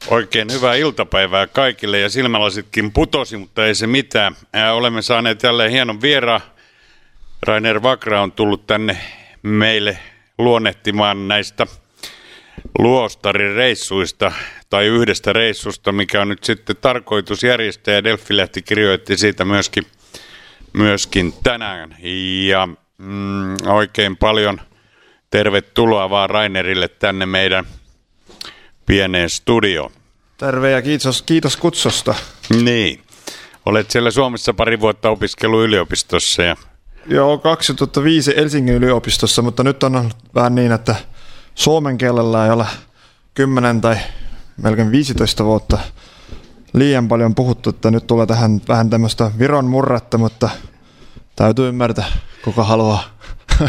Oikein hyvää iltapäivää kaikille ja silmälasitkin putosi, mutta ei se mitään. Olemme saaneet jälleen hienon vieraan. Rainer Vakra on tullut tänne meille luonnehtimaan näistä luostarireissuista tai yhdestä reissusta, mikä on nyt sitten tarkoitus järjestää, ja Delfi-lehti kirjoitti siitä myöskin tänään. Ja oikein paljon tervetuloa vaan Rainerille tänne meidän pieneen studioon. Terve ja kiitos kutsusta. Niin. Olet siellä Suomessa pari vuotta opiskellut yliopistossa. Joo, 2005 Helsingin yliopistossa, mutta nyt on vähän niin, että suomen kielellä ei ole 10 tai melkein 15 vuotta liian paljon puhuttu, että nyt tulee tähän vähän tämmöistä Viron murretta, mutta täytyy ymmärtää, kuka haluaa.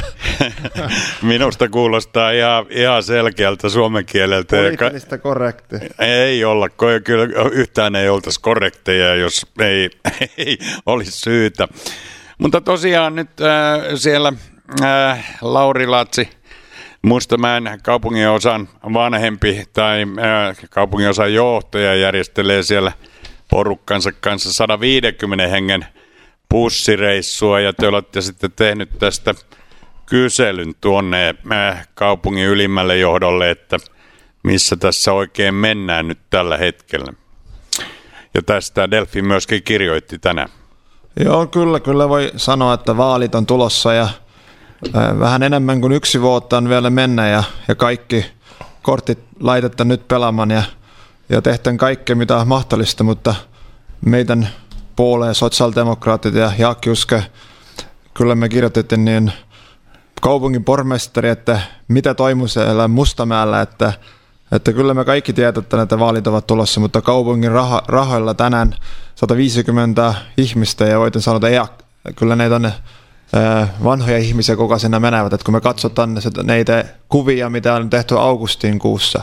Minusta kuulostaa ihan selkeältä suomen kieleltä. Poliittista korrektia. Ei olla, kyllä yhtään ei oltaisi korrekteja, jos ei olisi syytä. Mutta tosiaan nyt siellä Lauri Latsi, Mustamäen kaupunginosan vanhempi tai kaupunginosan johtaja järjestelee siellä porukkansa kanssa 150 hengen bussireissua, ja te olette sitten tehnyt tästä kyselyn tuonne kaupungin ylimmälle johdolle, että missä tässä oikein mennään nyt tällä hetkellä. Ja tästä Delfi myöskin kirjoitti tänään. Joo, kyllä voi sanoa, että vaalit on tulossa ja vähän enemmän kuin 1 vuotta on vielä mennä ja kaikki kortit laitetaan nyt pelaamaan ja tehtäen kaikkea mitä on mahdollista, mutta meidän puoleen sosiaalidemokraatit ja Jaakki Uske, kyllä me kirjoitettiin niin kaupungin pormestari, että mitä toimu siellä Mustamäellä, että kyllä me kaikki tiedämme, että näitä vaalit ovat tulossa, mutta kaupungin rahoilla tänään 150 ihmistä ja voitin sanoa, että kyllä näitä on vanhoja ihmisiä, kuka sinne menevät, että kun me katsotaan näitä kuvia, mitä on tehty augustin kuussa,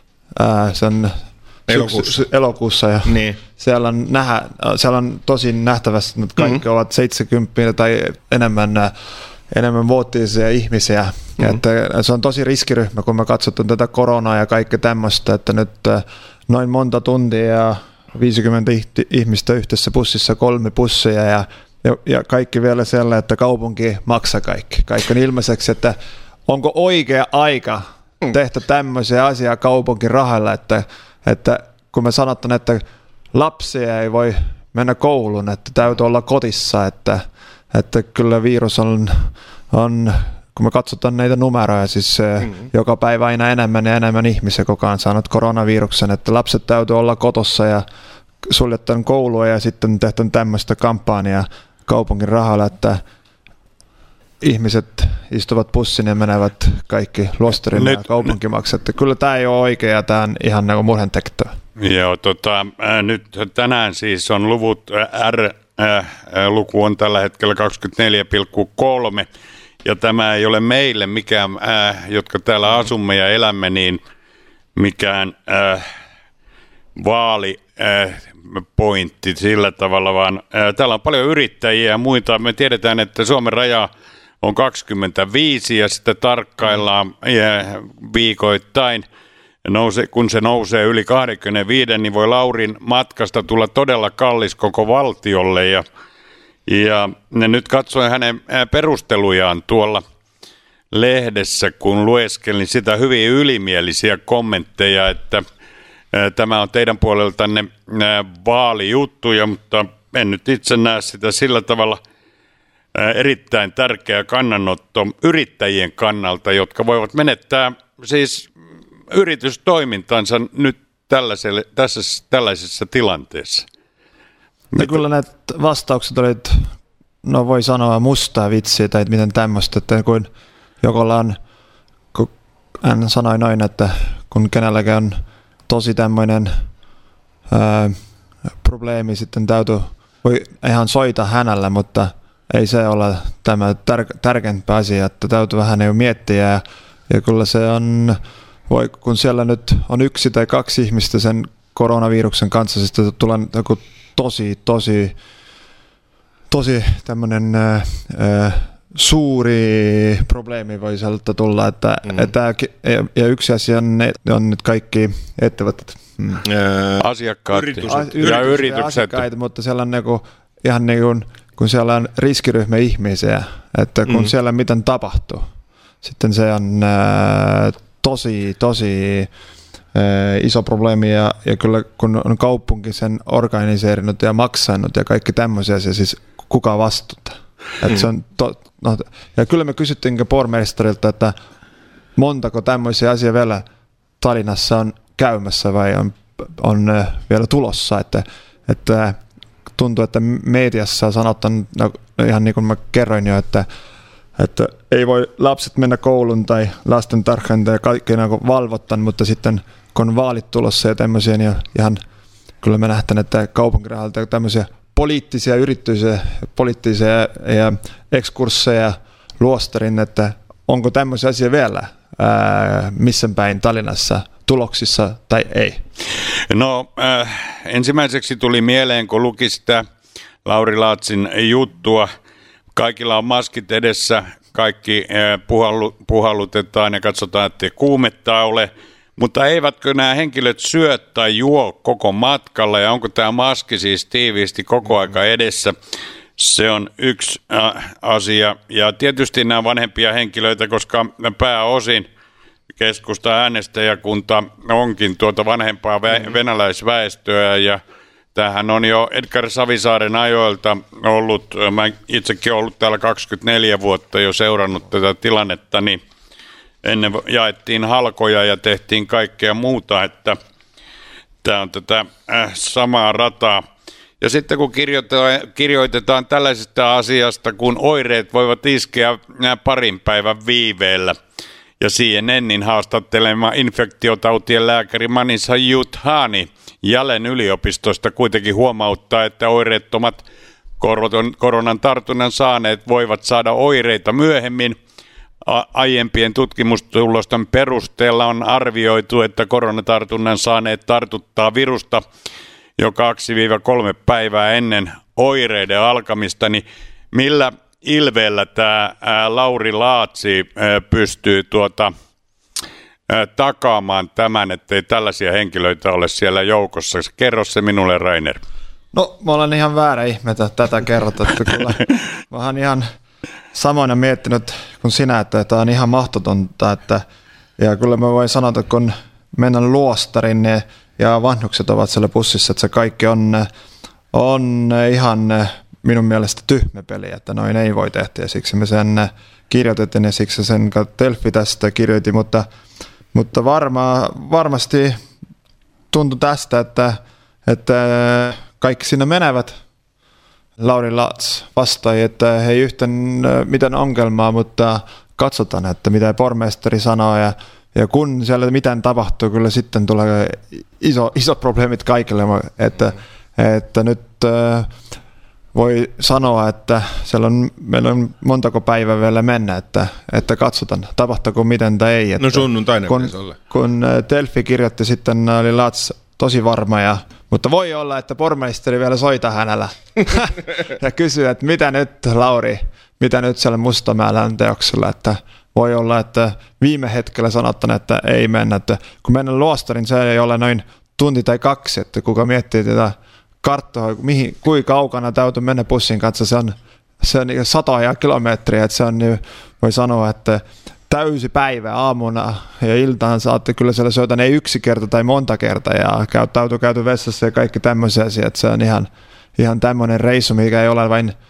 sen elokuussa ja niin. siellä on tosi nähtävästi, että kaikki ovat 70 tai enemmän vuotiaisia ihmisiä. Että se on tosi riskiryhmä, kun me katsotaan tätä koronaa ja kaikki tämmöistä, että nyt noin monta tuntia ja 50 ihmistä yhteisessä bussissa, 3 busseja ja kaikki vielä siellä, että kaupunki maksaa kaikki. Kaikki on ilmaiseksi, että onko oikea aika tehdä tämmöisiä asiaa kaupunkin rahalla, että kun me sanotaan, että lapsia ei voi mennä kouluun, että täytyy olla kotissa, että kyllä virus on kun me katsotaan näitä numeroja, siis joka päivä aina enemmän ja enemmän ihmisiä koko ajan saanut koronaviruksen, että lapset täytyy olla kotossa ja suljetaan koulua ja sitten tehdään tämmöistä kampanjaa kaupungin rahalla, että ihmiset istuvat bussin ja menevät kaikki luostarille ja kaupunki maksaa. Että kyllä tämä ei ole oikea ja tämä on ihan niin murhentekevää. Joo, nyt tänään siis on luvut luku on tällä hetkellä 24,3 ja tämä ei ole meille mikään, jotka täällä asumme ja elämme, niin mikään vaalipointti sillä tavalla, vaan täällä on paljon yrittäjiä ja muita. Me tiedetään, että Suomen raja on 25 ja sitten tarkkaillaan viikoittain. Kun se nousee yli 25, niin voi Laurin matkasta tulla todella kallis koko valtiolle. Ja nyt katsoin hänen perustelujaan tuolla lehdessä, kun lueskelin sitä hyvin ylimielisiä kommentteja, että tämä on teidän puoleltanne vaalijuttuja, mutta en nyt itse näe sitä sillä tavalla erittäin tärkeä kannanotto yrittäjien kannalta, jotka voivat menettää siis yritystoimintansa nyt tällaisessa tilanteessa. Ja kyllä näitä vastaukset olivat, no voi sanoa mustaa vitsiä tai miten tämmöistä, että kun jokolla on, kun hän sanoi noin, että kun kenelläkin on tosi tämmöinen probleemi, sitten voi ihan soita hänellä, mutta ei se ole tämä tärkeämpi asia, että täytyy vähän jo miettiä ja kyllä se on, kun siellä nyt on 1 tai 2 ihmistä sen koronaviruksen kanssa, sitten tulee joku tosi tämmöinen suuri probleemi voi sieltä tulla, että ja yksi asia on nyt kaikki ettävät Asiakkaat ja yritykset. Mutta siellä on ihan niin kuin, kun siellä on riskiryhmä ihmisiä, että kun siellä miten tapahtuu, sitten se on tosi iso probleemi ja kyllä kun on kaupunki sen organiseerinut ja maksanut ja kaikki tämmöisiä, se siis kuka vastuuta. Se on ja kyllä me kysyttiin pormestarilta, että montako tämmöisiä asiaa vielä Tallinnassa on käymässä vai on vielä tulossa, että tuntuu, että mediassa sanotaan, ihan niin kuin mä kerroin jo, että ei voi lapset mennä kouluun tai lastentarhaan tai kaikki valvottan, mutta sitten kun on vaalit tulossa ja tämmöisiä, niin ihan kyllä me nähtään, että kaupunkirahalta tämmöisiä poliittisia yrityksiä, poliittisia ja ekskursseja luostarin, että onko tämmöisiä asia vielä missä päin Tallinnassa tuloksissa tai ei? No ensimmäiseksi tuli mieleen, kun luki sitä Lauri Laatsin juttua. Kaikilla on maskit edessä, kaikki puhallutetaan ja katsotaan, ettei kuumetta ole. Mutta eivätkö nämä henkilöt syö tai juo koko matkalla ja onko tämä maski siis tiiviisti koko aika edessä? Se on yksi asia. Ja tietysti nämä vanhempia henkilöitä, koska pääosin keskusta äänestäjäkunta onkin tuota vanhempaa venäläisväestöä ja tämähän on jo Edgar Savisaaren ajoilta ollut, mä itsekin olen ollut täällä 24 vuotta jo seurannut tätä tilannetta, niin ennen jaettiin halkoja ja tehtiin kaikkea muuta, että tämä on tätä samaa rataa. Ja sitten kun kirjoitetaan tällaisesta asiasta, kun oireet voivat iskeä parin päivän viiveellä, ja CNNin haastattelema infektiotautien lääkäri Manisha Yuthani Jalen yliopistosta kuitenkin huomauttaa, että oireettomat koronan tartunnan saaneet voivat saada oireita myöhemmin. Aiempien tutkimustulosten perusteella on arvioitu, että koronatartunnan saaneet tartuttaa virusta jo 2-3 päivää ennen oireiden alkamista, niin millä ilveellä tämä Lauri Laatsi pystyy takaamaan tämän, ettei tällaisia henkilöitä ole siellä joukossa? Kerro se minulle, Rainer. No, mä olen ihan väärä ihme, että tätä kerrot, että kyllä mä oon ihan samoin miettinyt kuin sinä, että tämä on ihan mahdotonta, ja kyllä mä voin sanoa, että kun mennään luostarin ja vanhukset ovat siellä bussissa, että se kaikki on ihan minun mielestä tyhmä peli, että noin ei voi tehdä, ja siksi me sen kirjoitettiin, ja siksi sen Delfi tästä kirjoitin, mutta varmasti tuntui tästä, että kaikki siinä menevät. Lauri Laats vastai, että ei yhtään mitään ongelmaa, mutta katsotaan, että mitä pormestari sanoo, ja kun siellä mitään tapahtuu, kyllä sitten tulee iso probleemit kaikille, että nyt voi sanoa, että meillä on montako päivää vielä mennä, että katsotaan, tapahtuuko miten tai ei. No sunnuntaina kun Delfi kirjoitti sitten, oli Laats tosi varma, mutta voi olla, että pormestari vielä soita hänellä ja kysyy, että mitä nyt Lauri, mitä nyt siellä Mustamäellä teoksella, että voi olla, että viime hetkellä sanotaan, että ei mennä, että kun mennään luostarin, se ei ole noin tunti tai 2, että kuka miettii tätä karttoa, kuinka kaukana täytyy mennä bussin kanssa, se on 100 kilometriä, että se on, voi sanoa, että täysi päivä aamuna ja iltaan saatte kyllä siellä syötän ei 1 kerta tai monta kertaa ja täytyy käyty vessassa ja kaikki tämmöisiä asiat, se on ihan tämmöinen reissu, mikä ei ole vain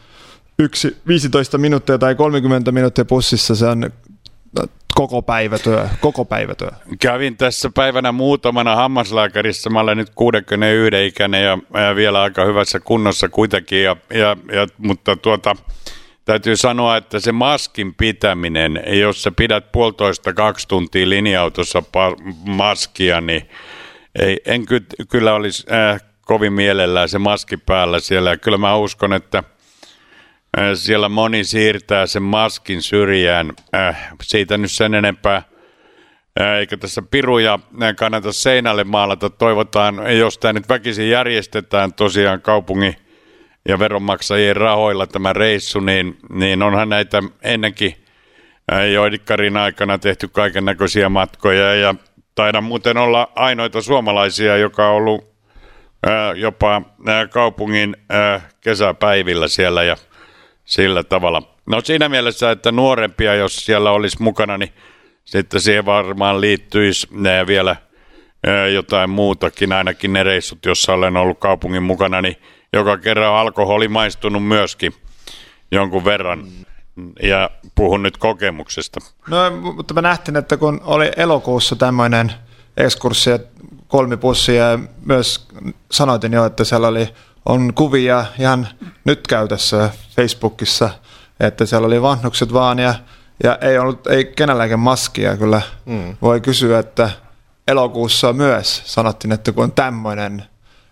15 minuuttia tai 30 minuuttia bussissa, se on koko päivätyö. Kävin tässä päivänä muutamana hammaslääkärissä, mä olen nyt 61 ikäinen ja vielä aika hyvässä kunnossa kuitenkin, mutta täytyy sanoa, että se maskin pitäminen, jos sä pidät 1,5-2 tuntia linja-autossa maskia, niin en kyllä olisi kovin mielellään se maski päällä siellä. Ja kyllä mä uskon, että siellä moni siirtää sen maskin syrjään. Siitä nyt sen enempää, eikä tässä piruja kannata seinälle maalata. Toivotaan, jos tämä nyt väkisin järjestetään tosiaan kaupungin ja veronmaksajien rahoilla tämä reissu, niin onhan näitä ennenkin jo Edgarin aikana tehty kaiken näköisiä matkoja ja taida muuten olla ainoita suomalaisia, joka on ollut jopa kaupungin kesäpäivillä siellä ja sillä tavalla. No siinä mielessä, että nuorempia, jos siellä olisi mukana, niin sitten siihen varmaan liittyisi vielä jotain muutakin, ainakin ne reissut, jossa olen ollut kaupungin mukana, niin joka kerran alkoholi maistunut myöskin jonkun verran. Ja puhun nyt kokemuksesta. No, mutta mä nähtiin, että kun oli elokuussa tämmöinen ekskurssi ja kolmipussi ja myös sanoitin jo, että siellä on kuvia ihan nyt käytössä Facebookissa, että siellä oli vanhukset vaan ja ei kenelläkään maskia kyllä. Voi kysyä, että elokuussa myös sanottiin, että kun on tämmöinen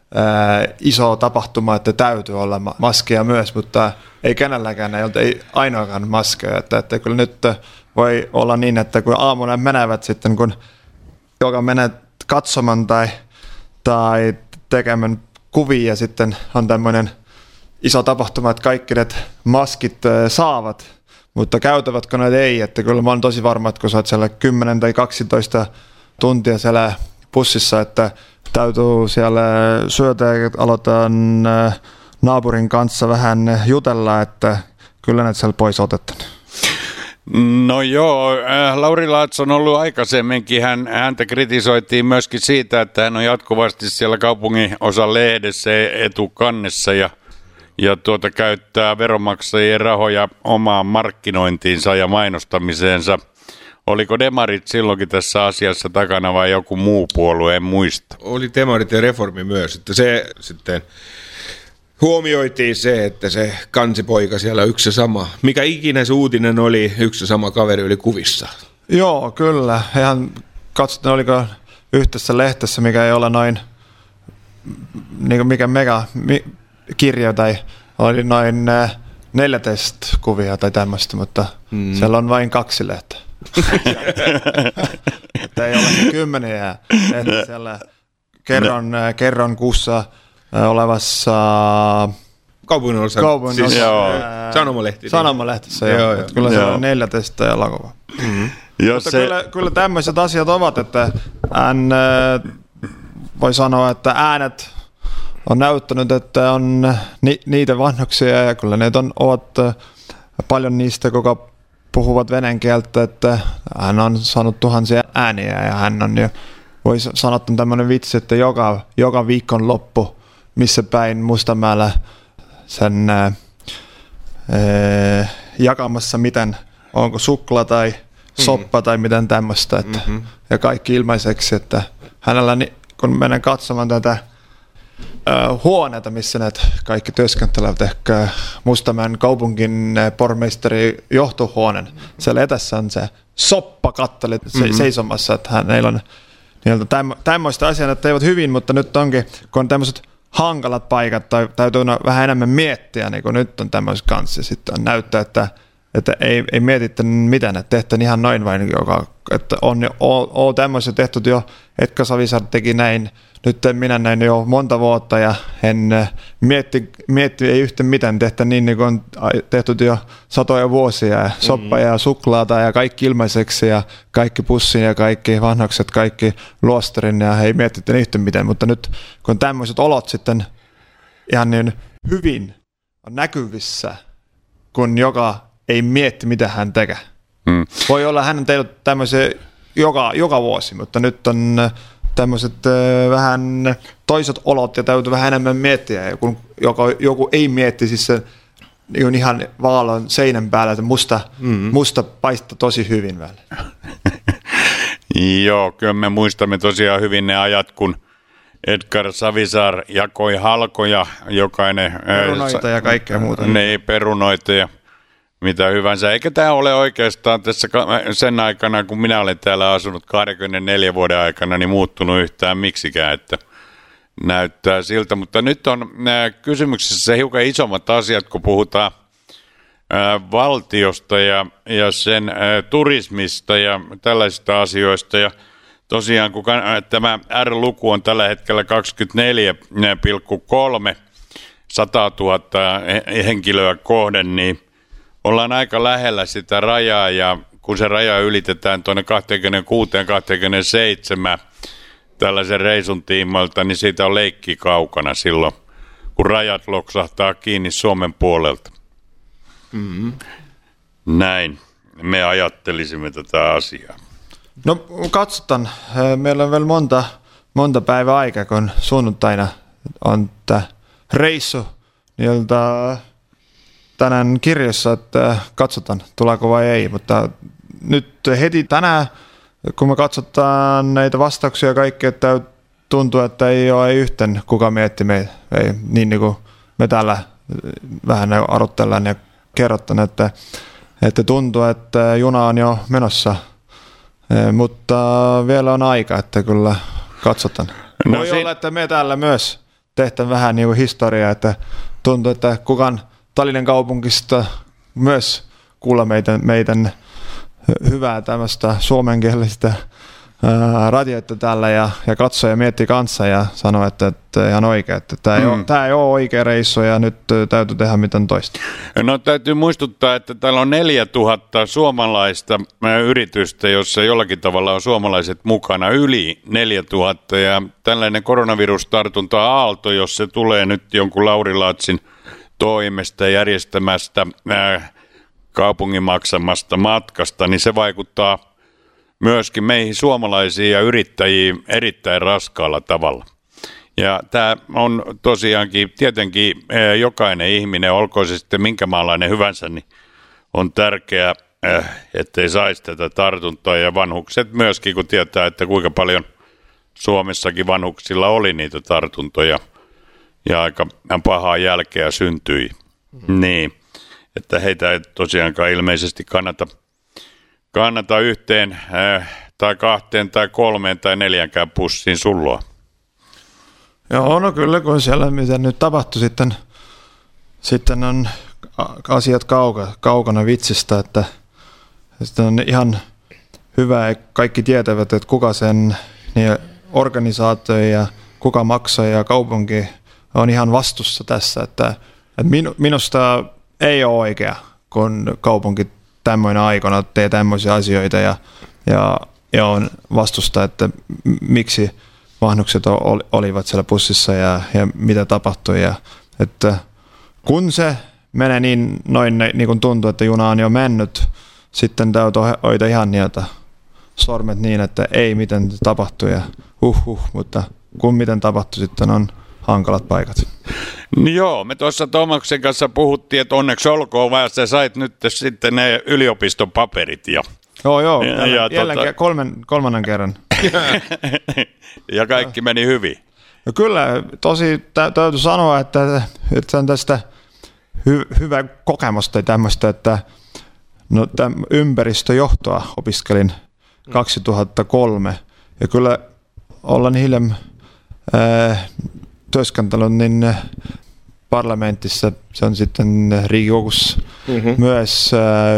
iso tapahtuma, että täytyy olla maskia myös, mutta ei kenelläkään, ei ainoakaan maskeja, että kyllä nyt voi olla niin, että kun aamulla menevät sitten, kun joka menee katsomaan tai tekemään kuvia ja sitten on tämmöinen iso tapahtuma, että kaikki ne maskit saavat, mutta käytävätkö ne ei, että kyllä mä olen tosi varma, että kun sä oot siellä 10 tai 12 tuntia siellä bussissa, että täytyy siellä syötä ja aloitetaan naapurin kanssa vähän jutella, että kyllä näitä siellä pois otetaan. No joo, Lauri Laats on ollut aikaisemminkin, häntä kritisoitiin myöskin siitä, että hän on jatkuvasti siellä kaupungin osan lehdessä etukannessa ja käyttää veronmaksajien rahoja omaan markkinointiinsa ja mainostamiseensa. Oliko demarit silloinkin tässä asiassa takana vai joku muu puolue, en muista? Oli demarit ja reformi myös, että se sitten huomioitiin se, että se kansipoika siellä yksi ja sama. Mikä ikinä se uutinen oli, yksi ja sama kaveri oli kuvissa. Joo, kyllä. Ihan katsotaan, oliko yhteisessä lehtessä, mikä ei ole noin, niin mikä kirja tai oli noin 14 kuvia tai tämmöistä, mutta siellä on vain 2 lehteä. Että ei ole kymmeniä, että siellä kerron kuussa olevassa kaupungin osa. Siis, Sanomalehtissä. Joo. Kyllä se on 14 elokuvaa. Mutta kyllä tämmöiset asiat ovat, että voi sanoa, että äänet on näyttänyt, että on niitä vanhuksia ja kyllä ne ovat paljon niistä, kuka puhuvat venäjän kieltä, että hän on saanut tuhansia ääniä ja hän on jo, voi sanoa tämmöinen vitsi, että joka viikon loppu, missä päin Mustamäellä sen jakamassa miten, onko suklaa tai soppa tai miten tämmöistä, että, ja kaikki ilmaiseksi, että hänellä, kun menen katsomaan tätä huoneita, missä ne kaikki työskentelevät, ehkä Mustamäen kaupungin pormestari johtohuoneen. Siellä etässä on se soppakatteli seisomassa, että hänellä on tämmöistä asiaa, että eivät hyvin, mutta nyt onkin, kun on tämmöiset hankalat paikat, tai täytyy vähän enemmän miettiä, niin kuin nyt on tämmöiset kanssa, sitten näyttää, että ei mietitte mitään, että tehtiin ihan noin vain, että on tämmöisiä tehty jo, Etka Savisaar teki näin, nyt minä näin jo monta vuotta ja en mietti ei yhtään mitään, tehtiin niin kuin on tehty jo satoja vuosia ja soppa ja suklaata ja kaikki ilmaiseksi ja kaikki pussin ja kaikki vanhukset, kaikki luostarin ja ei mietitty yhtään mitään, mutta nyt kun tämmöiset olot sitten ihan niin hyvin on näkyvissä, kun joka ei mietti, mitä hän tekee. Voi olla, hän on tehnyt tämmöisiä joka vuosi, mutta nyt on tämmöiset vähän toiset olot ja täytyy vähän enemmän miettiä. Ja kun joku ei mietti, siis se on ihan vaalean seinän päällä, että musta paistaa tosi hyvin välillä. Joo, kyllä me muistamme tosiaan hyvin ne ajat, kun Edgar Savisaar jakoi halkoja, jokainen perunoita ja kaikkea muuta. Ne perunoita ja mitä hyvänsä. Eikä tämä ole oikeastaan tässä sen aikana, kun minä olen täällä asunut 24 vuoden aikana, niin muuttunut yhtään miksikään, että näyttää siltä. Mutta nyt on kysymyksessä hiukan isommat asiat, kun puhutaan valtiosta ja sen turismista ja tällaisista asioista. Ja tosiaan, kun tämä R-luku on tällä hetkellä 24,3 100 000 henkilöä kohden, niin ollaan aika lähellä sitä rajaa ja kun se raja ylitetään tuonne 26-27 tällaisen reisun tiimoilta, niin siitä on leikki kaukana silloin, kun rajat loksahtaa kiinni Suomen puolelta. Mm-hmm. Näin me ajattelisimme tätä asiaa. No katsotaan. Meillä on vielä monta päivää aikaa, kun sunnuntaina on tämä reissu niiltä tänään kirjassa, että katsotaan tuleeko vai ei, mutta nyt heti tänään, kun me katsotaan näitä vastauksia ja kaikki, että tuntuu, että ei ole yhtään kuka mietti meitä, ei, niin kuin me täällä vähän aruttellaan ja kerrotaan, että tuntuu, että juna on jo menossa, mutta vielä on aika, että kyllä katsotaan. Voi olla, että me täällä myös tehdään vähän niin kuin historiaa, että tuntuu, että kukaan Tallinnan kaupungista myös kuulla meidän hyvää tämmöistä suomenkielistä radioita täällä ja katsoo ja miettii kanssa ja sanoo, että ihan oikein, että tämä ei ole oikea reissu ja nyt täytyy tehdä mitään toista. No täytyy muistuttaa, että täällä on 4000 suomalaista yritystä, jossa jollakin tavalla on suomalaiset mukana, yli 4000 ja tällainen koronavirustartunta-aalto, jos se tulee nyt jonkun Lauri Laatsin toimesta järjestämästä kaupungin maksamasta matkasta, niin se vaikuttaa myöskin meihin suomalaisiin ja yrittäjiin erittäin raskaalla tavalla. Ja tämä on tosiaankin, tietenkin jokainen ihminen, olkoon se sitten minkä maalainen hyvänsä, niin on tärkeää, ettei saisi tätä tartuntaa. Ja vanhukset myöskin, kun tietää, että kuinka paljon Suomessakin vanhuksilla oli niitä tartuntoja ja aika pahaa jälkeä syntyi. Niin, että heitä ei tosiaankaan ilmeisesti kannata yhteen tai kahteen tai kolmeen tai neljänkään pussiin sulloa. Joo, no kyllä, kun siellä mitä nyt tapahtui, sitten on asiat kaukana vitsistä, että sitten on ihan hyvä, että kaikki tietävät, että kuka sen niin organisaatio ja kuka maksaa ja kaupunki on ihan vastuussa tässä, että minusta ei ole oikea, kun kaupunki tämmöinen aikana tee tämmöisiä asioita ja on vastusta, että miksi vanhukset olivat siellä bussissa ja mitä tapahtui. Ja, että kun se menee niin kuin tuntuu, että juna on jo mennyt, sitten täytyy hoida ihan niitä sormet niin, että ei miten tapahtui ja mutta kun miten tapahtui, sitten on hankalat paikat. No joo, me tuossa Tomaksen kanssa puhuttiin, että onneksi olkoon vaan, sä sait nyt sitten ne yliopiston paperit. Joo, jälleen kolmannen kerran. Ja kaikki meni hyvin. No kyllä, tosi täytyy sanoa, että on tästä hyvä kokemus tai tämmöistä, että no, ympäristöjohtoa opiskelin 2003 ja kyllä ollaan hiljan työskentelyn niin parlamentissa, se on sitten Riigikogus, myös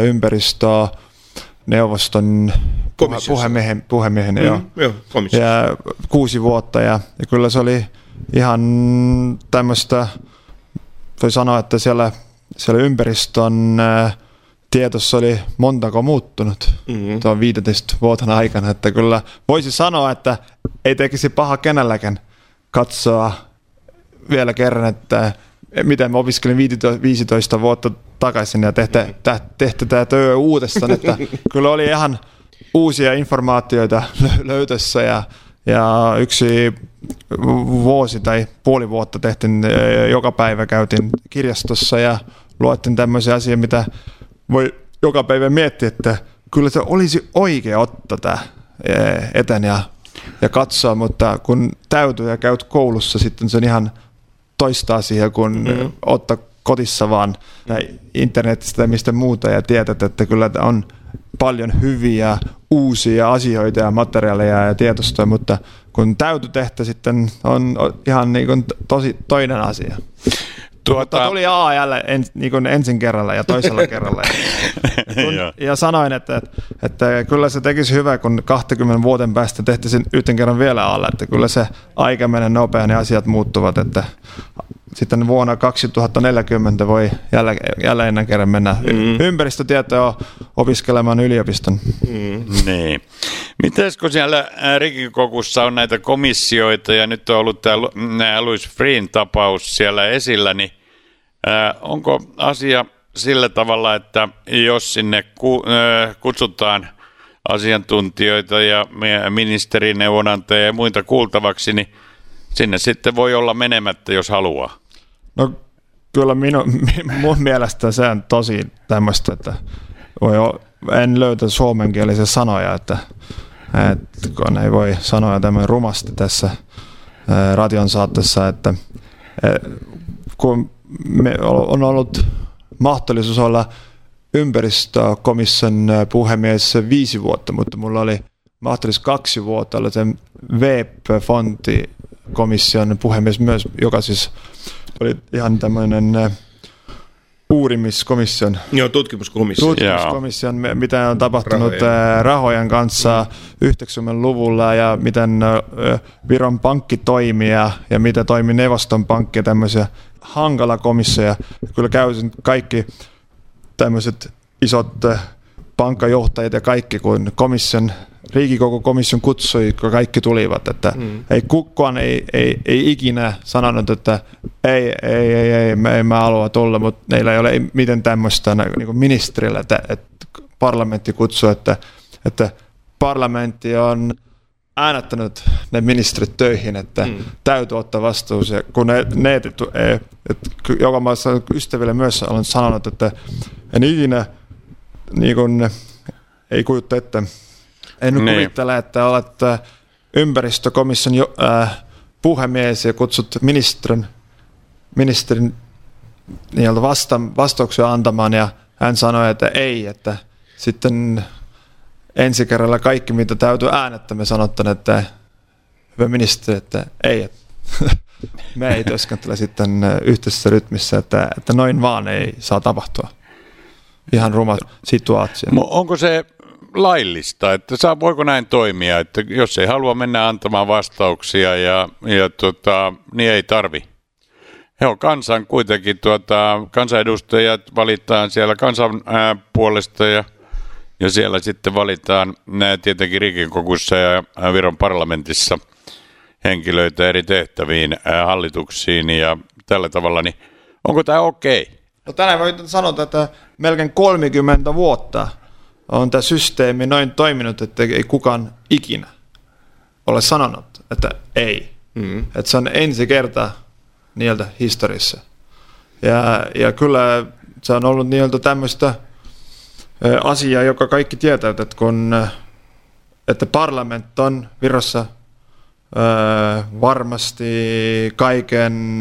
ympäristöneuvoston puhemiehen ja 6 vuotta ja kyllä se oli ihan tämmöistä, voi sanoa, että siellä ympäristön tietossa oli montako muuttunut tuon 15 vuoden aikana, että kyllä voisi sanoa, että ei tekisi paha kenelläkään katsoa vielä kerran, että miten mä opiskelin 15 vuotta takaisin ja tehty tämä työ uudestaan, että kyllä oli ihan uusia informaatioita löytössä ja yksi vuosi tai puoli vuotta tehtiin, joka päivä käytiin kirjastossa ja luettiin tämmöisiä asioita, mitä voi joka päivä miettiä, että kyllä se olisi oikea ottaa tämä eteen ja katsoa, mutta kun täytyy ja käyt koulussa, sitten se on ihan toista asiaa, kun ottaa kotissa vaan internetistä tai mistä muuta ja tiedät, että kyllä on paljon hyviä uusia asioita ja materiaaleja ja tietostoja, mutta kun täytyy tehdä, sitten on ihan niin kuin tosi toinen asia. Mutta tuli A jälleen niin ensin kerralla ja toisella kerralla. Ja sanoin, että kyllä se tekisi hyvä, kun 20 vuoden päästä tehtiin sen yhden kerran vielä alle, että kyllä se aika menee nopeasti ja asiat muuttuvat, että sitten vuonna 2040 voi jälleen kerran mennä ympäristötietoa opiskelemaan yliopiston. Niin. Mites kun siellä Rikikokussa on näitä komissioita ja nyt on ollut tämä Louis Freeh'n tapaus siellä esillä, niin onko asia sillä tavalla, että jos sinne kutsutaan asiantuntijoita ja ministerineuvonantajia ja muita kuultavaksi, niin sinne sitten voi olla menemättä, jos haluaa? No kyllä mun mielestä se on tosi tämmöistä, että en löytä suomenkielisiä sanoja, että kun ei voi sanoa tämän rumasti tässä radion saatteessa, että kun on ollut mahdollisuus olla ympäristökomission puhemies 5 vuotta, mutta mulla oli mahdollisuus 2 vuotta olla sen VEP-fontikomission puhemies myös, joka siis oli ihan tämmöinen uurimiskomission. Joo, tutkimuskomission, mitä on tapahtunut rahojen kanssa 90-luvulla ja miten Viron pankki toimii ja mitä toimi Neuvoston pankki ja tämmöisiä hankala komissioja. Kyllä käysin kaikki tämmöiset isot pankkajohtajat ja kaikki, kun Riikikokomission kutsui, kun kaikki tulivat, että ei kukaan ei ikinä sanonut, että ei me emme halua tulla, mutta meillä ei ole miten tämmöistä niin ministerillä, että parlamentti kutsuu, että parlamentti on äänettänyt ne ministerit töihin, että täytyy ottaa vastuus. Ja kun joka maassa ystäville myös olen sanonut, että en ikinä niin kun, ei kujutta, että en kuvittele, että olet ympäristökomission puhemies ja kutsut ministerin vastauksia antamaan ja hän sanoi, että ei, että sitten ensi kerralla kaikki, mitä täytyy äänettä, me sanottaan, että hyvä ministeri, että ei, että me ei työskentele sitten yhteisessä rytmissä, että noin vaan ei saa tapahtua. Ihan ruma situaatio. Onko se laillista, että voiko näin toimia, että jos ei halua mennä antamaan vastauksia niin ei tarvi? He on kansan kuitenkin, kansanedustajat valitaan siellä kansan puolesta ja siellä sitten valitaan tietenkin Rikikokussa ja Viron parlamentissa henkilöitä eri tehtäviin, hallituksiin ja tällä tavalla, niin onko tämä okei? No tänään voi sanoa, että melkein 30 vuotta on tämä systeemi noin toiminut, että ei kukaan ikinä ole sanonut, että ei. Että se on ensi kerta niiltä historiassa. Ja kyllä se on ollut niiltä tämmöistä asiaa, joka kaikki tietää, että parlamentti on Virossa varmasti kaiken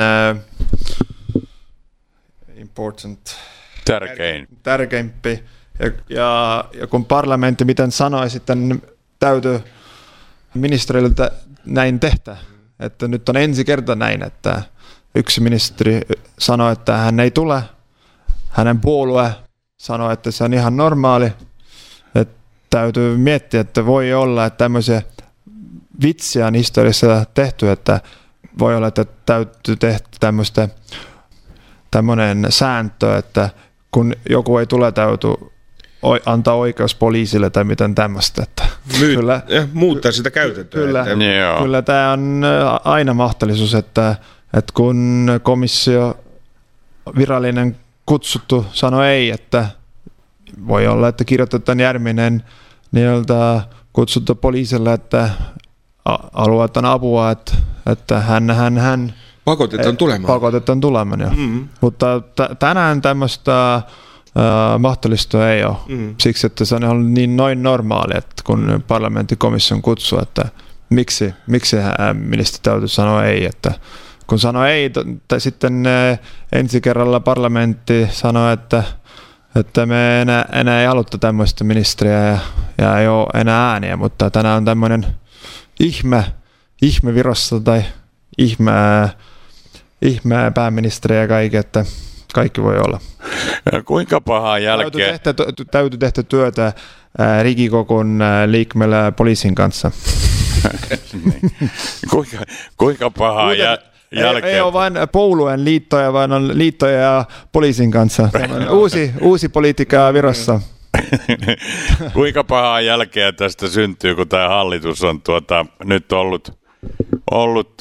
tärkeimpi. Ja kun parlamentti miten sanoi, sitten täytyy ministeriltä näin tehdä. Että nyt on ensi kerta näin, että yksi ministeri sanoi, että hän ei tule. Hänen puolue sanoi, että se on ihan normaali. Että täytyy miettiä, että voi olla, että tämmöisiä vitsiä on historiassa tehty, että voi olla, että täytyy tehdä tämmöinen sääntö, että kun joku ei tule, täytyy antaa oikeus poliisille tai miten tämmöistä. Muuttaa sitä käytäntöä. Kyllä tämä on aina mahdollisuus, että kun komissio virallinen kutsuttu sanoi ei, että voi olla, että kirjoitetaan Järminen niiltä kutsuttu poliisille, että alueetan apua, että hän pakotetaan tulemaan. Mutta tänään tämmöistä mahdollista ei ole. Siksi, että se on ollut niin noin normaali, että kun parlamenttikomission kutsuu, että miksi ministeri täytyy sanoa ei, että kun sanoi ei, sitten ensi kerralla parlamentti sanoi, että me enää ei halutta tämmöistä ministeriä ja ei ole enää ääniä, mutta tänään on tämmöinen ihme Virossa tai ihme pääministeriä ja kaikki, että kaikki voi olla. Kuinka pahaa jälkeen? Täytyy tehdä työtä Rikikokon liikmeellä poliisin kanssa. Kuinka pahaa Ei ole vain puolueen liittoja, vaan on liittoja ja poliisin kanssa. Uusi politiikka Virossa. Kuinka pahaa jälkeä tästä syntyy, kun tämä hallitus on nyt ollut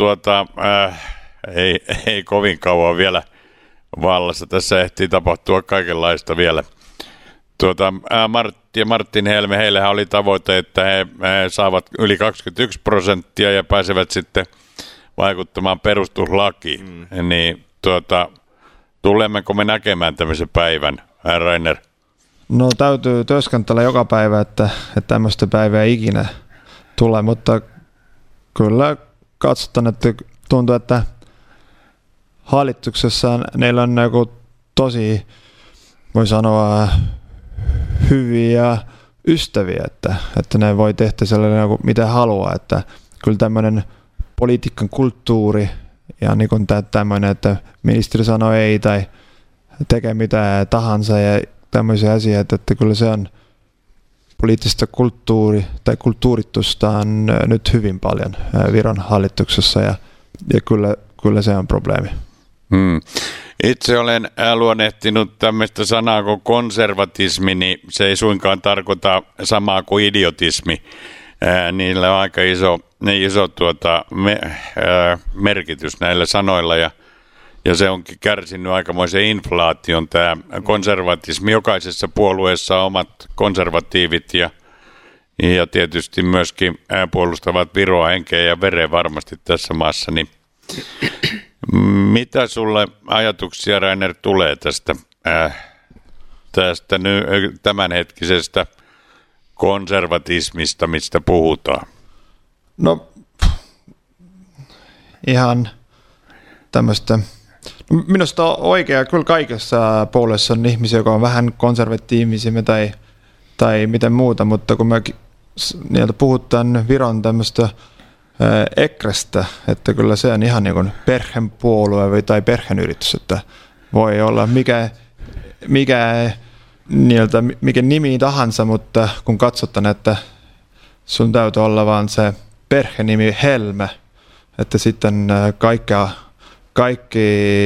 ei kovin kauan vielä vallassa. Tässä ehtii tapahtua kaikenlaista vielä. Martin Helme, heillähän oli tavoite, että he saavat yli 21% ja pääsevät sitten vaikuttamaan perustuslakiin. Niin tulemmeko me näkemään tämmöisen päivän, Rainer? No täytyy työskentellä joka päivä, että tämmöistä päivää ei ikinä tule, mutta kyllä katsotaan, että tuntuu, että hallituksessa neillä on tosi, voi sanoa, hyviä ystäviä, että ne voi tehdä sellainen mitä haluaa, että kyllä tämmöinen politiikan kulttuuri ja niin kuin tämmöinen, että ministeri sanoo ei tai tekee mitä tahansa ja tämmöisiä asioita, että kyllä se on poliittista kulttuuritusta on nyt hyvin paljon Viron hallituksessa ja kyllä se on probleemi. Itse olen luonnehtinut tämmöistä sanaa kuin konservatismi, niin se ei suinkaan tarkoita samaa kuin idiotismi. Niillä on aika iso merkitys näillä sanoilla ja se onkin kärsinyt aikamoisen inflaation tämä konservatismi. Jokaisessa puolueessa on omat konservatiivit ja tietysti myöskin puolustavat Viroa henkeä ja vereä varmasti tässä maassa. Niin mitä sulle ajatuksia, Rainer, tulee tästä tämänhetkisestä konservatismista, mistä puhutaan? No ihan tämmöistä. Minusta on oikea, kyllä kaikessa puolueessa on ihmisiä, jotka on vähän konservatiivisia tai miten muuta, mutta kun me puhutaan Viron tämmöistä Ekrestä, että kyllä se on ihan niin kuin perhepuolue tai perheyritys, että voi olla mikä nimi tahansa, mutta kun katsotaan, että sun täytyy olla vaan se perhenimi Helme, että sitten kaikki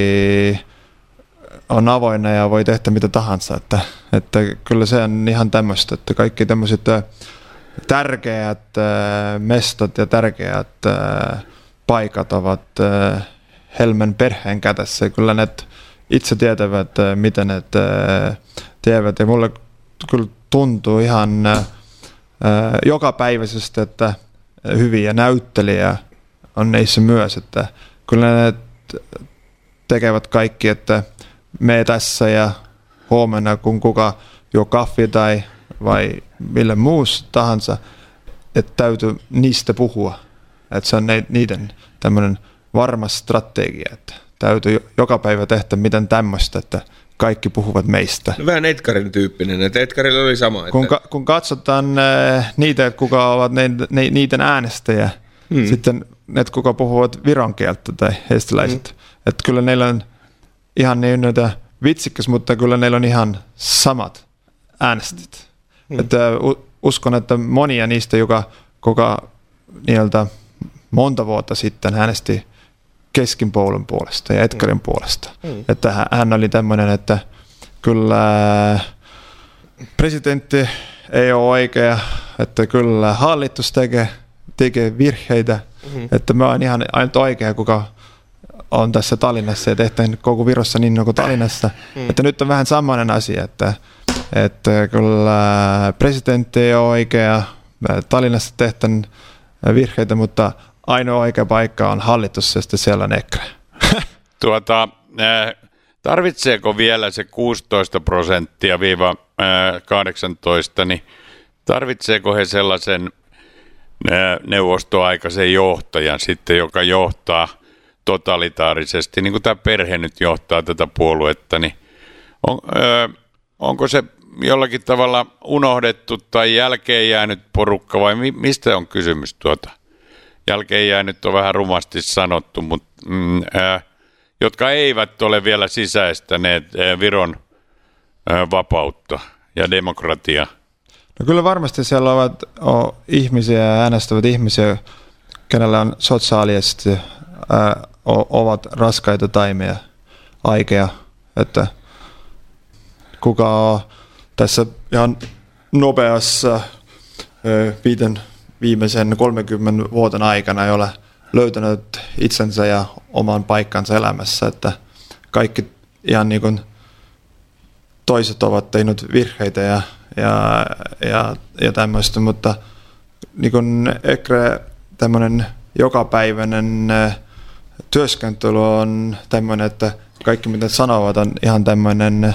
on avoinna ja voi tehdä mitä tahansa, että kyllä se on ihan tämmöistä, että kaikki tämmöiset tärkeät mestat ja tärkeät paikat ovat Helmen perheen kädessä. Kyllä ne itse tietävät, miten ne tiedät. Ja mulle kyllä tuntuu ihan jokapäiväisesti, että hyviä näyttelijä on neissä myös. Että kyllä ne tekevät kaikki, että me tässä ja huomenna, kun kuka juo kahvi tai vai millä muussa tahansa, että täytyy niistä puhua. Että se on niiden tämmöinen varma strategia, että täytyy joka päivä tehdä miten tämmöistä, että kaikki puhuvat meistä. No, vähän Edgarin tyyppinen, että Edgarilla oli sama. Että kun katsotaan niitä, kuka ovat niiden äänestäjä, sitten ne, kuka puhuvat viron kieltä tai hestiläiset, että kyllä neillä on ihan niin vitsikäs, mutta kyllä neillä on ihan samat äänestit. Että uskon, että monia niistä, joka niiltä monta vuotta sitten äänesti keskinpuolen puolesta ja Edgarin puolesta. Että hän oli tämmöinen, että kyllä presidentti ei ole oikea, että kyllä hallitus tekee virheitä, että mä oon ihan ainut oikea, kuka on tässä Tallinnassa ja tehtäen koko Virossa niin kuin Tallinnassa. Että nyt on vähän samainen asia, että kyllä presidentti ei ole oikea, Tallinnassa tehtäen virheitä, mutta ainoa oikea paikka on hallitus ja sitten siellä on Ekre. Tarvitseeko vielä se 16% viiva 18, niin tarvitseeko he sellaisen neuvostoaikaisen johtajan sitten, joka johtaa totalitaarisesti, niin kuin tämä perhe nyt johtaa tätä puoluetta, niin onko se jollakin tavalla unohdettu tai jälkeen jäänyt porukka vai mistä on kysymys Jälkeen jäänyt on vähän rumasti sanottu, mutta jotka eivät ole vielä sisäistäneet Viron vapautta ja demokratiaa. No kyllä varmasti siellä ovat ihmisiä ja äänestävät ihmisiä, kenellä on sosiaalisesti ovat raskaita taimia, aikeja, että kuka on tässä ihan nopeassa viimeisen 30 vuoden aikana ei ole löytänyt itsensä ja oman paikkansa elämässä, että kaikki ihan niin kuin toiset ovat tehneet virheitä ja tämmöistä, mutta niin kuin ehkä tämmöinen jokapäiväinen työskentely on tämmöinen, että kaikki mitä sanovat on ihan tämmöinen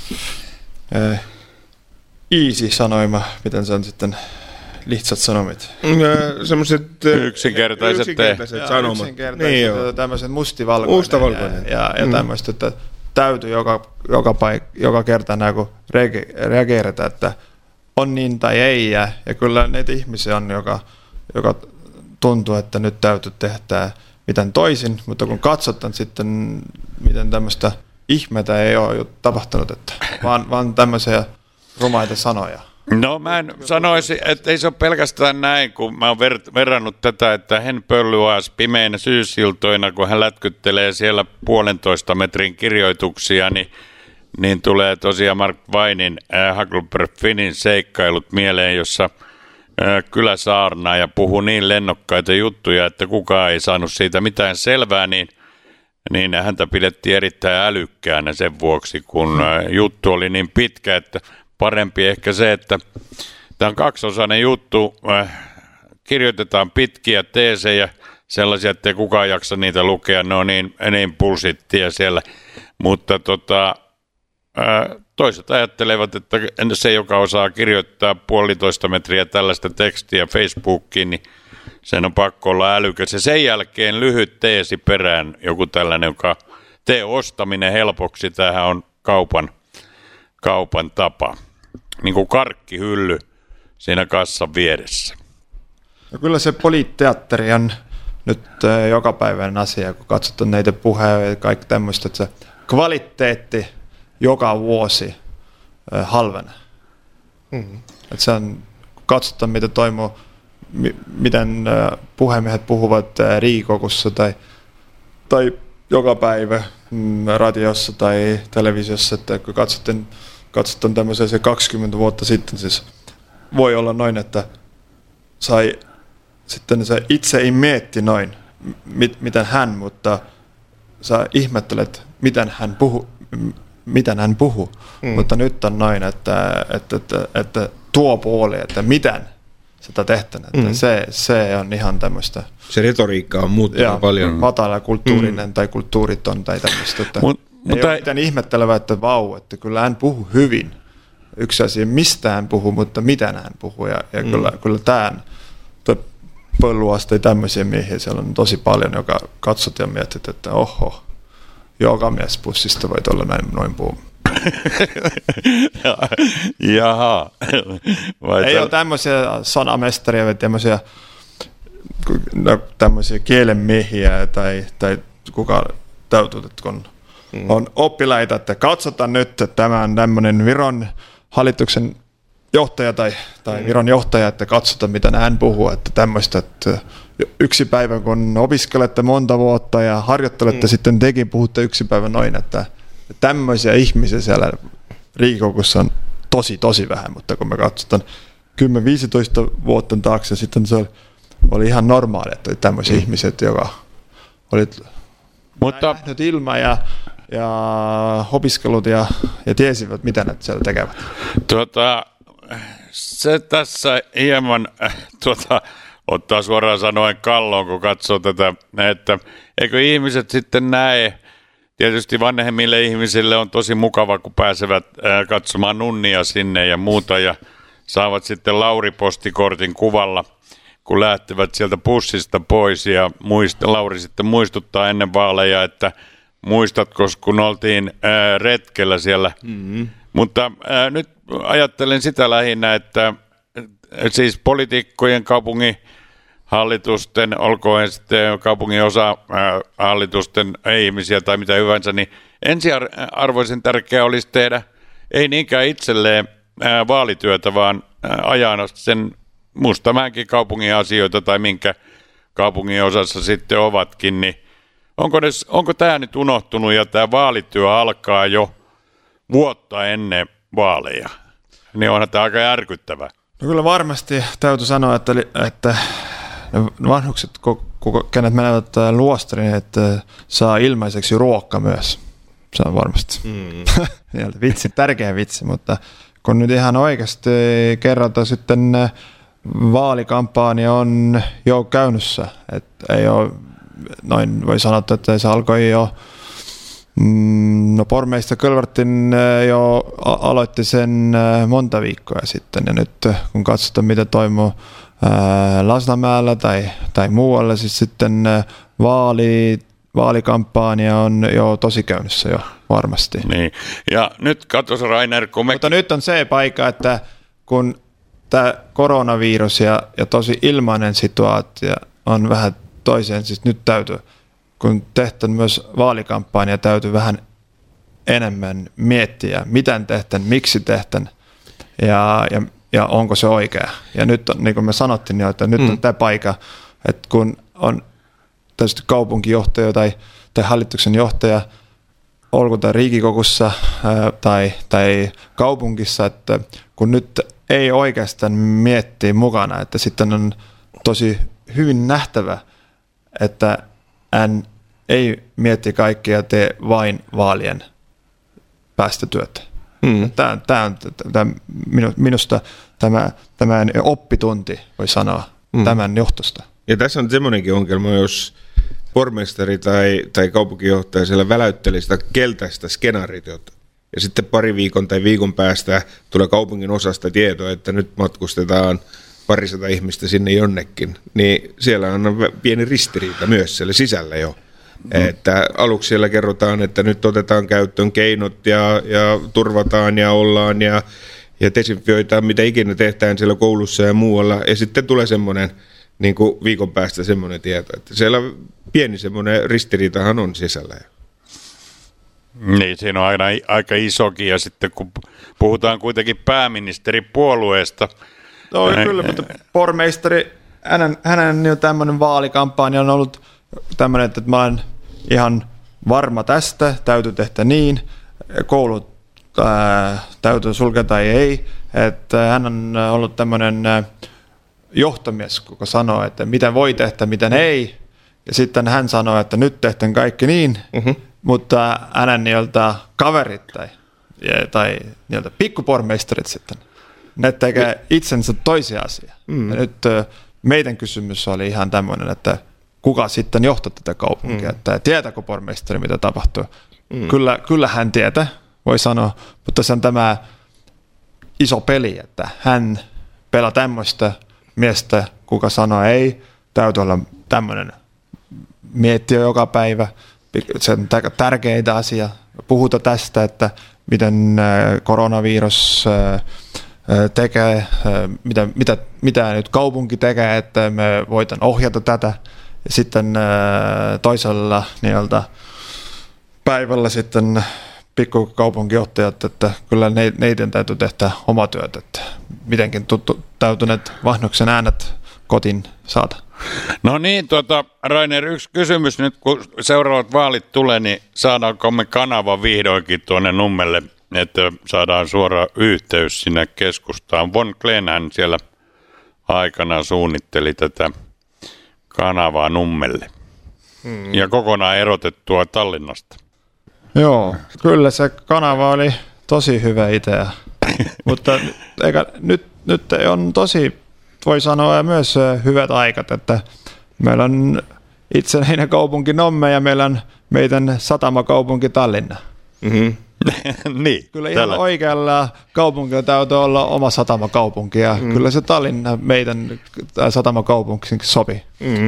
easy sanoima, miten se on sitten lihtsat sanomit. Semmoiset yksinkertaiset sanomat. Yksinkertaiset, tämmöiset mustavalkoinen ja tämmöistä, että täytyy joka kerta kun reageerata, että on niin tai ei. Ja kyllä näitä ihmisiä on, joka tuntuu, että nyt täytyy tehdä miten toisin, mutta kun katsotaan sitten, miten tämmöistä ihmeitä ei ole tapahtunut, että vaan tämmöisiä rumaita sanoja. No mä en sanoisi, että ei se ole pelkästään näin, kun mä oon verrannut tätä, että Hen Pöllyas pimeinä syysiltoina, kun hän lätkyttelee siellä 1,5 metrin kirjoituksia, niin tulee tosiaan Mark Twainin Huckleberry Finnin seikkailut mieleen, jossa kyläsaarnaa ja puhuu niin lennokkaita juttuja, että kukaan ei saanut siitä mitään selvää, niin häntä pidettiin erittäin älykkäänä sen vuoksi, kun juttu oli niin pitkä, että parempi ehkä se, että tämä on kaksiosainen juttu, kirjoitetaan pitkiä teesejä, sellaisia, että ei kukaan jaksa niitä lukea, ne on niin pulsittia siellä, mutta toiset ajattelevat, että se, joka osaa kirjoittaa 1,5 metriä tällaista tekstiä Facebookiin, niin sen on pakko olla älykäs. Ja sen jälkeen lyhyt teesi perään, joku tällainen, joka tee ostaminen helpoksi, tämähän on kaupan tapa. Niin kuin karkkihylly siinä kassan vieressä. No kyllä se poliitteatteri on nyt jokapäiväinen asia, kun katsotaan näitä puheita ja kaikki tämmöistä, että se kvaliteetti joka vuosi halvenee. Että se on, kun katsotaan, mitä toimii, miten puhemiehet puhuvat Riikokussa tai joka päivä radiossa tai televisiossa, että kun katsotaan tämmöisiä se 20 vuotta sitten, siis voi olla noin, että sitten se itse ei mietti noin, miten hän, mutta sä ihmettelet, miten hän puhuu. Mutta nyt on noin, että tuo puoli, että miten sitä tehtänä. Se on ihan tämmöistä. Se retoriikka on muuttunut paljon. Matala kulttuurinen tai kulttuuriton tai tämmöistä. Ei ole mitään ihmettelevää, että vau, että kyllä hän puhuu hyvin. Yksi asia, mistä hän puhuu, mutta miten hän puhuu. Ja kyllä tämä Pöllyas tai tämmöisiä miehiä siellä on tosi paljon, joka katsot ja mietit, että oho, joka mies pussista voi olla noin puhua. Jaha. Ei ole tämmöisiä sanamestaria vai tämmöisiä kielenmiehiä tai kuka täytyy, kun on oppilaita, että katsotaan nyt, että tämä on tämmöinen Viron hallituksen johtaja tai Viron johtaja, että katsotaan, mitä hän puhuu, että tämmöistä, että yksi päivä, kun opiskelette monta vuotta ja harjoittelette, sitten tekin puhutte yksi päivä noin, että tämmöisiä ihmisiä siellä Riikokussa on tosi vähän, mutta kun me katsotaan 10-15 vuotta taakse, sitten se oli ihan normaali, että tämmöisiä ihmisiä, joka oli nähnyt ilma ja opiskelut ja tiesivät, mitä ne siellä tekevät. Se tässä hieman ottaa suoraan sanoen kalloon, kun katsoo tätä, että eikö ihmiset sitten näe, tietysti vanhemmille ihmisille on tosi mukava, kun pääsevät katsomaan nunnia sinne ja muuta ja saavat sitten Lauri-postikortin kuvalla, kun lähtevät sieltä bussista pois ja Lauri sitten muistuttaa ennen vaaleja, että muistatko, kun oltiin retkellä siellä. Mutta nyt ajattelen sitä lähinnä, että siis poliitikkojen kaupunginhallitusten, olkoon sitten kaupungin osa hallitusten ihmisiä tai mitä hyvänsä, niin ensiarvoisen tärkeää olisi tehdä ei niinkään itselleen vaalityötä, vaan ajaa sen Mustamäenkin kaupungin asioita tai minkä kaupungin osassa sitten ovatkin, niin Onko tämä nyt unohtunut ja tämä vaalityö alkaa jo vuotta ennen vaaleja? Niin onhan tämä aika järkyttävää. No kyllä varmasti täytyy sanoa, että vanhukset, kenet menevät luostariin, että saa ilmaiseksi ruokka myös. Se on varmasti vitsi, tärkeä vitsi, mutta kun nyt ihan oikeasti kerrotaan sitten vaalikampanja on jo käynnissä, että ei ole, noin voi sanoa, että se alkoi jo, no pormeista Kölvartin jo aloitti sen monta viikkoa sitten ja nyt kun katsotaan mitä toimii Lasnamäellä tai muualla, siis sitten vaalikampanja on jo tosi käynnissä jo varmasti. Niin. Ja nyt katsos Rainer, mutta nyt on se paikka, että kun tämä koronavirus ja tosi ilmainen situaatio on vähän toiseen, siis nyt täytyy, kun tehtään myös vaalikampanja, täytyy vähän enemmän miettiä, miten tehtään, miksi tehtään ja onko se oikea. Ja nyt on, niin kuin me sanottiin jo, että nyt on tämä paikka, että kun on tietysti kaupunkijohtaja tai hallituksen johtaja, olkoon riikikokussa tai kaupungissa, että kun nyt ei oikeastaan miettiä mukana, että sitten on tosi hyvin nähtävä, että hän ei mietti kaikkea tee vain vaalien päästötyötä. Minusta tämä oppitunti, voi sanoa, tämän johtosta. Ja tässä on semmoinenkin ongelma, jos pormestari tai kaupunkijohtaja siellä väläytteli sitä keltaista skenaariota. Ja sitten pari viikon tai viikon päästä tulee kaupungin osasta tietoa, että nyt matkustetaan 200 ihmistä sinne jonnekin. Niin siellä on pieni ristiriita myös siellä sisällä jo. Että aluksi siellä kerrotaan, että nyt otetaan käyttöön keinot ja turvataan ja ollaan ja desinfioitaan, mitä ikinä tehdään siellä koulussa ja muualla. Ja sitten tulee semmoinen niin kuin viikon päästä semmoinen tieto, että siellä pieni semmoinen ristiriitahan on sisällä. Niin, siinä on aika isokin ja sitten kun puhutaan kuitenkin pääministeripuolueesta. No kyllä, mutta pormeistari, hänen jo tämmöinen vaalikampanja on ollut tämmöinen, että mä olen ihan varma tästä, täytyy tehdä niin, koulut täytyy sulkea tai ei, että hän on ollut tämmöinen johtomies, joka sanoo, että miten voi tehdä, miten ei, ja sitten hän sanoo, että nyt tehdään kaikki niin, mutta hänen niiltä kaverit tai niiltä pikkupormeisterit sitten, ne tekee itsensä toisia asiaa. Ja nyt meidän kysymys oli ihan tämmöinen, että kuka sitten johtaa tätä kaupunkia, että tietääkö pormestari, mitä tapahtuu. Kyllä hän tietää, voi sanoa, mutta se on tämä iso peli, että hän pelaa tämmöistä miestä, kuka sanoo ei, täytyy olla tämmöinen miettiä joka päivä, se on tärkeitä asia, puhuta tästä, että miten koronavirus tekee, mitä nyt kaupunki tekee, että me voidaan ohjata tätä. Ja sitten toisella niiltä päivällä sitten pikkukaupunkijohtajat, että kyllä neiden täytyy tehdä oma työtä, että mitenkin täytyneet vanhuksen äänet kotiin saada. No niin, Rainer, yksi kysymys nyt, kun seuraavat vaalit tulee, niin saadaanko me kanava vihdoinkin tuonne Nummelle, että saadaan suora yhteys sinne keskustaan. Von Klenhän siellä aikana suunnitteli tätä kanavaa Nummelle ja kokonaan erotettua Tallinnasta. Joo, kyllä se kanava oli tosi hyvä idea, mutta nyt on tosi, voi sanoa, myös hyvät aikat, että meillä on itsenäinen kaupunki Nomme ja meillä on meidän satamakaupunki Tallinna. Niin, kyllä ihan oikealla kaupungilla täytyy olla oma satamakaupunki ja kyllä se Tallinna meidän satamakaupunkiin sopii.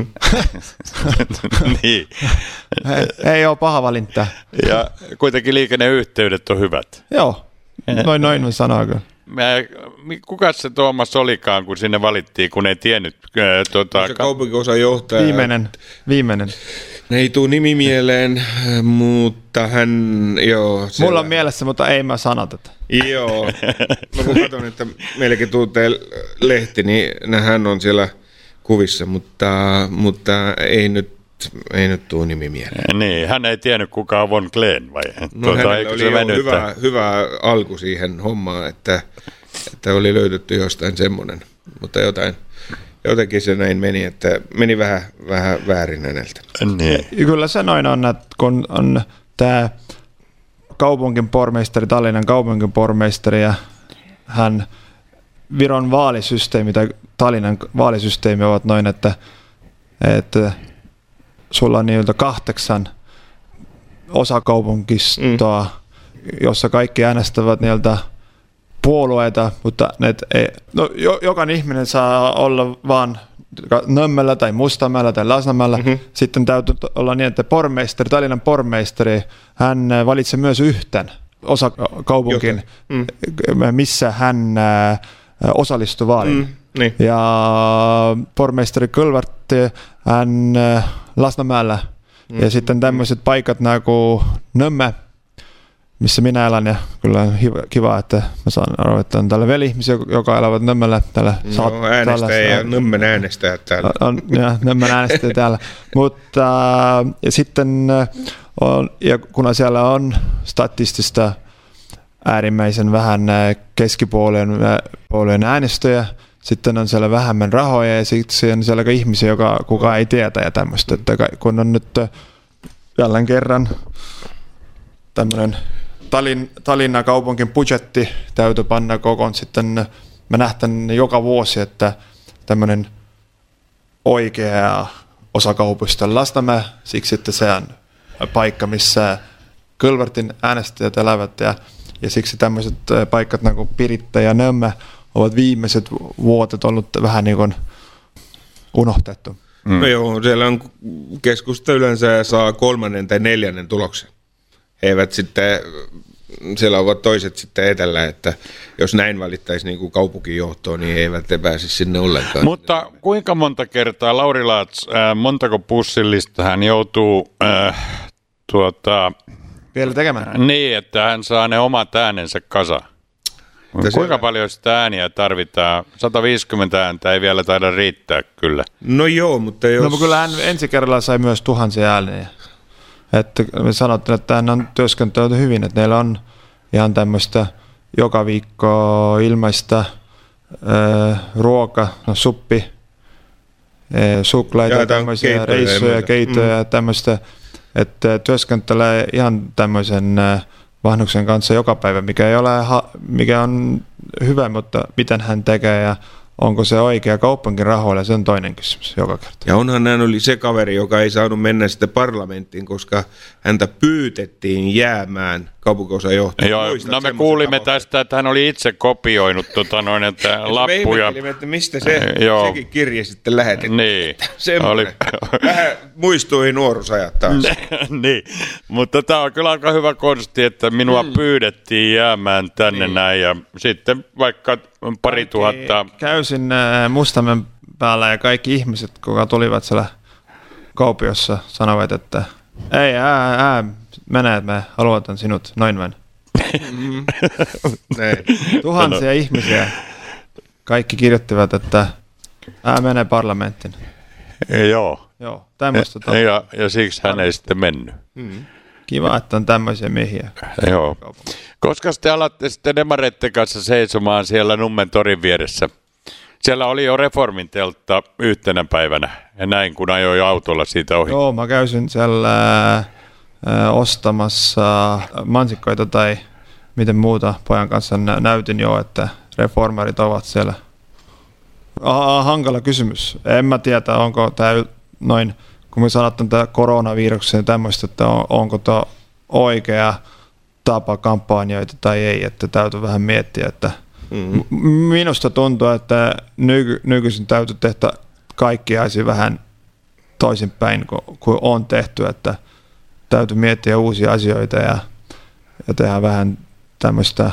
Niin. Ei ole paha valinta. Ja kuitenkin liikenneyhteydet on hyvät. Joo, noin sanoo kyllä. Kuka se Tuomas olikaan, kun sinne valittiin, kun ei tiennyt? Kaupunkiosan johtaja. Viimeinen. Ei tule nimi mieleen, mutta hän, joo. Siellä. Mulla on mielessä, mutta ei mä sano tätä. Joo. Mä kun katson, että meillekin tuuteen lehti, niin hän on siellä kuvissa, mutta ei nyt ei nyt tule nimi mieleen. Niin, hän ei tiennyt kuka on Von Glen vai? No hänellä oli jo hyvä alku siihen hommaan, että oli löydetty jostain semmoinen, mutta jotenkin se näin meni, että meni vähän väärin häneltä. Niin. Kyllä se noin on, että kun on tämä kaupunginpormestari, Tallinnan kaupunginpormestari ja hän Viron vaalisysteemi tai Tallinnan vaalisysteemi ovat noin, että sulla on niiltä 8 osakaupunkistoa, jossa kaikki äänestävät niiltä puolueita, mutta jokainen ihminen saa olla vaan Nömmellä tai Mustamäellä tai Lasnamäellä. Sitten täytyy olla niin, että Tallinnan pormestari, hän valitsee myös yhden osakaupunkin, missä hän osallistuu vaaliin. Niin. Ja pormestari Kölvärtti, hän Lasnamäellä. Ja sitten tämmöiset paikat kuin Nömme, missä minä elän, ja kyllä on kiva, että mä saan arvoittaa tällä veli-ihmisiä, joka elävät Nömmellä. Äänestäjä, Nömmen äänestäjät täällä. Nömmen äänestäjä täällä. Mutta ja sitten, ja kun siellä on statistista äärimmäisen vähän keskipuolueen äänestäjä, sitten on siellä vähemmän rahoja ja sitten on siellä ihmisiä, joka kukaan ei tietä ja tämmöistä. Että kun on nyt jälleen kerran tämmöinen Tallinnan kaupunkin budjetti täytyy panna kokoon, sitten me nähtään joka vuosi, että tämmöinen oikea osa kaupungista on Lasnamäe, siksi että se on paikka, missä Kölvärtin äänestäjät elävät ja siksi tämmöiset paikat niin kuin Piritta ja Nömme ovat viimeiset vuodet ollut vähän niin kuin unohtettu. No joo, siellä on keskusta yleensä saa 3. tai 4. tuloksen. He eivät sitten, siellä ovat toiset sitten etelä, että jos näin valittaisiin niin kuin kaupunkijohtoon, niin he eivät pääsisi sinne ollenkaan. Mutta kuinka monta kertaa, Lauri Laats, montako pussillista hän joutuu vielä tekemään? Niin, että hän saa ne omat äänensä kasaan. Kuinka paljon sitä ääniä tarvitaan? 150 ääntä ei vielä taida riittää kyllä. No joo, mutta jos... No kyllä hän ensi kerralla sai myös 1000 ääniä. Että me sanottiin, että hän on työskentelyt hyvin, että neillä on ihan tämmöistä joka viikko ilmaista ruoka, suppi, suklaita, tämmöisiä reissuja, keitoja ja tämmöistä, että työskentelee ihan tämmöisen vanhuksen kanssa joka päivä, mikä on hyvä, mutta miten hän tekee ja onko se oikea kaupunkin rahoilla, se on toinen kysymys joka kerta. Ja onhan hän oli se kaveri, joka ei saanut mennä sitten parlamenttiin, koska häntä pyytettiin jäämään kaupunkiosajohtajan. Joo, no me kuulimme tästä, että hän oli itse kopioinut että lappuja. Me että mistä sekin kirje sitten lähetettiin. Niin. Oli. Vähän muistui nuoruusajat taas. Niin, mutta tämä on kyllä aika hyvä konsti, että minua pyydettiin jäämään tänne näin ja sitten vaikka 2000. Käysin Mustamäen päällä ja kaikki ihmiset, kuka tulivat siellä kaupiossa, sanoivat, että ei, mene, että me aloitan sinut, noin vain. Tuhansia ihmisiä. Kaikki kirjoittivat, että mene parlamenttiin. Joo. Tämmöistä ja siksi hän ei sitten mennyt. Kiva, että on tämmöisiä miehiä. Joo. Koska te alatte sitten demareitten kanssa seisomaan siellä Nummen torin vieressä? Siellä oli jo Reformin teltta yhtenä päivänä ja näin, kun ajoin autolla siitä ohi. Joo, mä käysin siellä ostamassa mansikkoita tai miten muuta pojan kanssa näytin jo, että reformarit ovat siellä. Hankala kysymys. En mä tiedä, onko tämä noin, kun me sanotaan tämä koronaviruksen ja tämmöistä, että onko tämä oikea tapa kampanjoita tai ei, että täytyy vähän miettiä, että minusta tuntuu, että nykyisin täytyy tehdä kaikki asioita vähän toisinpäin kuin on tehty, että täytyy miettiä uusia asioita ja tehdä vähän tämmöistä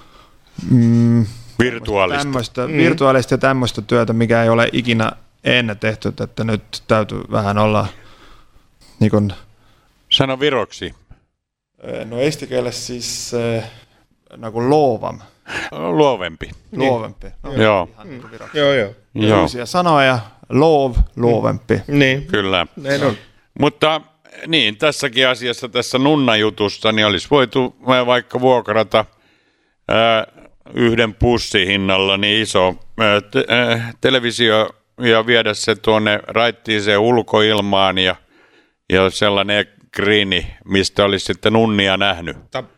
virtuaalista ja tämmöistä työtä, mikä ei ole ikinä ennen tehty, että nyt täytyy vähän olla niin kuin... Sano viroksi. No estikielessä siis niin kuin luovam. Luovempi. Luovempi. No, joo. Joo. Uusia sanoja, luovempi. Niin. Kyllä. Näin on. Mutta niin, tässäkin asiassa, tässä nunnajutussa, niin olisi voitu vaikka vuokrata yhden pussihinnalla niin iso televisio ja viedä se tuonne raittiiseen ulkoilmaan ja sellainen kriini, mistä olisi sitten nunnia nähnyt.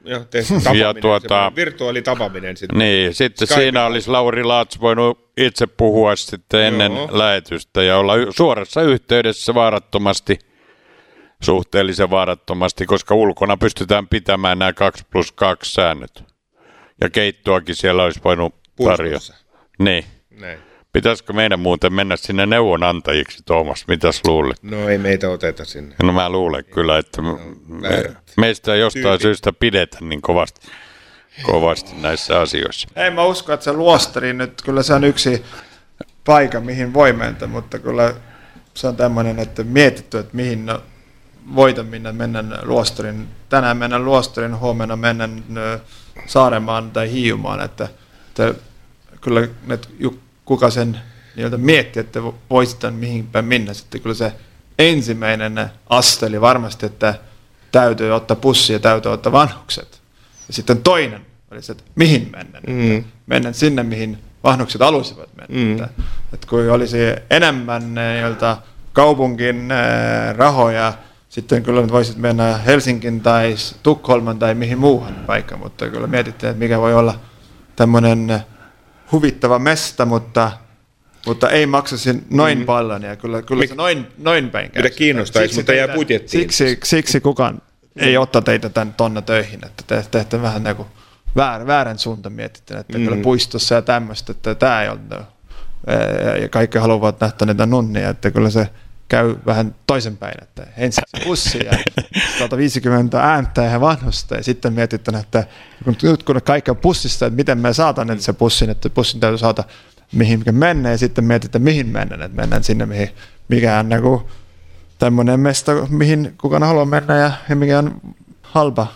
Virtuaalitapaaminen sitten. Niin, sitten siinä olisi Lauri Laats voinut itse puhua sitten ennen lähetystä ja olla suorassa yhteydessä vaarattomasti, suhteellisen vaarattomasti, koska ulkona pystytään pitämään nämä 2+2 säännöt. Ja keittoakin siellä olisi voinut tarjota. Niin. Näin. Pitäisikö meidän muuten mennä sinne neuvonantajiksi, Tuomas? Mitäs luulet? No ei meitä oteta sinne. No mä luulen kyllä, että meistä ei jostain syystä pidetä niin kovasti näissä asioissa. Ei mä usko, että se luostari nyt, kyllä se on yksi paikka, mihin voi mennä, mutta kyllä se on tämmöinen, että mietitty, että mihin voitan mennä luostarin. Tänään mennään luostarin, huomenna mennään Saaremaan tai Hiiumaan, että kyllä kuka sen miettii, että voisit mihin päin mennä. Sitten kyllä se ensimmäinen asteli varmasti, että täytyy ottaa pussi ja täytyy ottaa vanhukset. Ja sitten toinen oli se, että mihin mennä. Mennään sinne, mihin vanhukset haluaisivat mennä. Että kun olisi enemmän kaupungin rahoja, sitten kyllä sitten mennä Helsinkiin tai Tukholman tai mihin muuhun paikkaan, mutta kyllä mietittiin, että mikä voi olla tämmöinen huvittava mesta, mutta ei maksaisi noin paljon ja kyllä se noin päin käy. Mitä kiinnostaisi, mutta jää budjettiin. Siksi kukaan ei ota teitä tonne töihin, että teette vähän niin kuin väärän suuntaan mietitte, että kyllä puistossa ja tämmöistä, että tämä ei ole, ja kaikki haluavat nähdä niitä nunnia, että kyllä se käy vähän toisenpäin, että ensin se pussi ja 150 ääntä ja vanhusta ja sitten mietitään, että kun kaikki on pussissa, että miten me saatan se pussin, että pussin täytyy saada mihin mennä ja sitten mietitään mihin mennään, että mennään sinne mikä on niin tämmöinen mesta, mihin kukaan haluaa mennä ja mikä on halpa.